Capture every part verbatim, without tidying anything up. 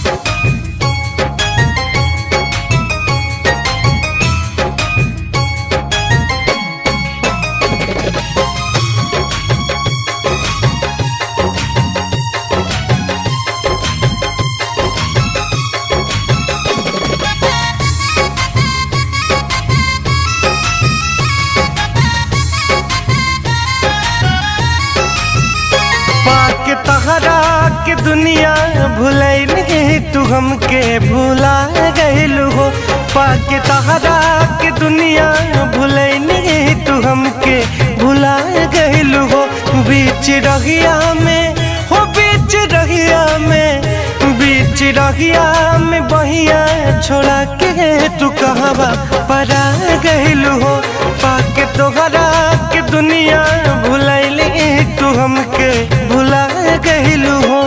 तहरा के दुनिया भुलैल तू हमके भुला गइलू हो। पाके तहरा के दुनिया भुलैल तू हमके भुला गइलू हो। बीच रहिया में हो बीच रहिया में बीच रहिया में बहिया छोड़ा के तू कहवा परा गइलू हो। पाके तोहरा के दुनिया भुलैल तू हमके भुला गइलू हो।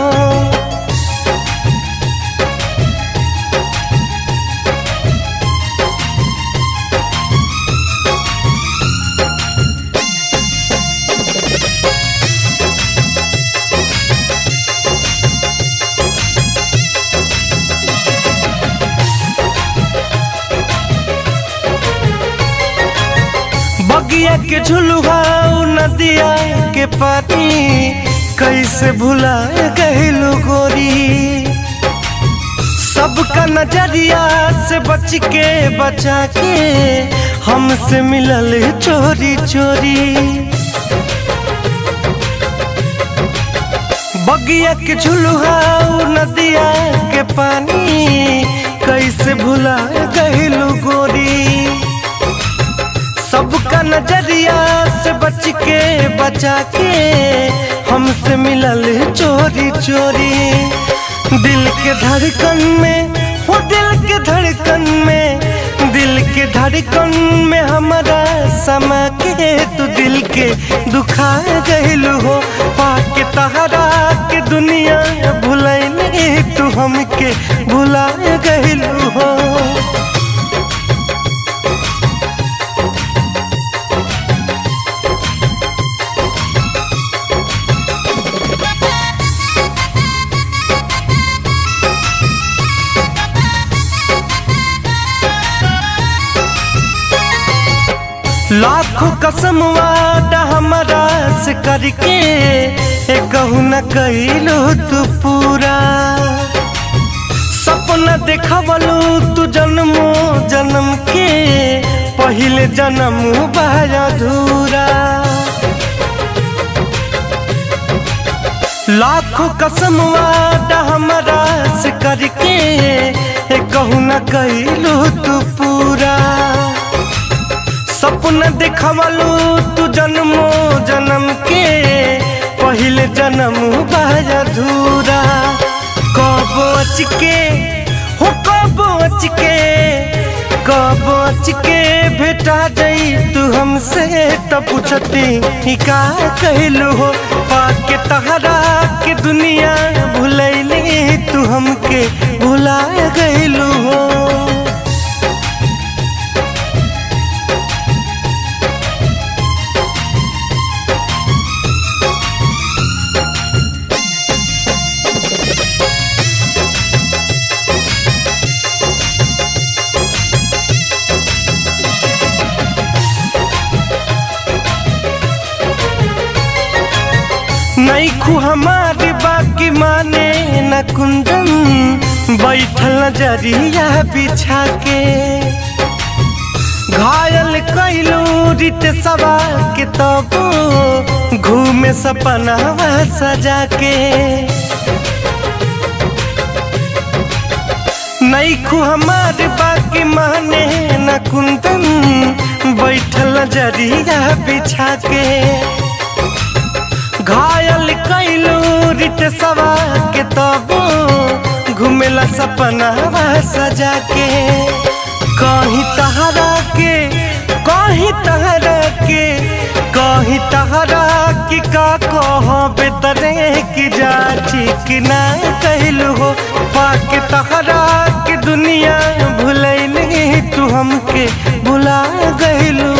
बगिया के झुलुआ नदिया के पानी कैसे भुला गइलू गोरी। सबका नजरिया से बच के बचा के हमसे मिलल चोरी चोरी। बगिया के झुलुआ नदिया के पानी कैसे भुला गइलू गोरी। सबका नजरिया से बच के बचा के हमसे मिलल चोरी चोरी। दिल के धड़कन में हो दिल के धड़कन में दिल के धड़कन में हमारा समा के तू दिल के दुखा गइलू हो। पाके तहरा के दुनिया भुलैल तू हमके भुला गइलू हो। लाखों कसम वादा हमारा से करके कहू न कइलू तू पूरा। सपना देखवलू तू जन्मो जन्म के पहले जन्म बाय अधूरा। लाखों कसम वादा हमारा से करके कहू न कइलू तू पूरा। सपना देखवलू तू जन्मो जन्म के पहले जन्म बाय अधूरा। कब अच के हो कब अच के कब अच के भेटा जाई तू हमसे तो पूछती का कहलू हो। पाके तहरा के दुनिया भुलैल तू हमके भुला गइलू हो। नैखू हमारी बाकी माने न कुंदन बैठल नजरिया बिछा के। घायल कैलू रित सवा के तब घूमे सपना सजा के। नैखू हमारी बाकी माने न कुंदन बैठल नजरिया बिछा के। घायल कैलू रित सवा के तब घूमेला सपना सजा के। कहीं तहरा के कहीं तहरा के कहीं तहरा की का कहबे तरे की जा ठीक ना कहलू हो। पाके तहरा के दुनिया भुलैल तू हमके भुला गइलू।